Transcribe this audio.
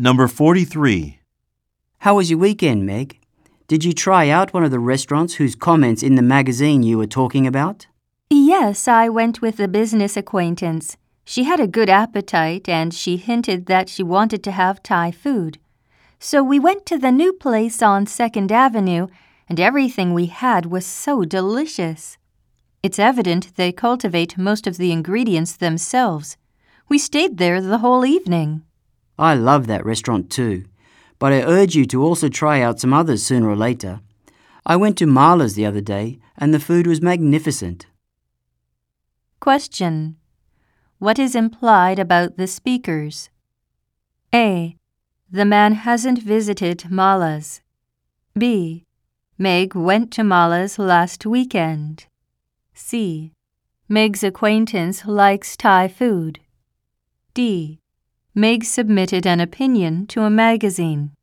Number 43. How was your weekend, Meg? Did you try out one of the restaurants whose comments in the magazine you were talking about? Yes, I went with a business acquaintance. She had a good appetite and she hinted that she wanted to have Thai food. So we went to the new place on 2nd Avenue and everything we had was so delicious. It's evident they cultivate most of the ingredients themselves. We stayed there the whole evening. I love that restaurant too, but I urge you to also try out some others sooner or later. I went to Marla's the other day and the food was magnificent. Question. What is implied about the speakers? A. The man hasn't visited Mala's. B. Meg went to Mala's last weekend. C. Meg's acquaintance likes Thai food. D. Meg submitted an opinion to a magazine.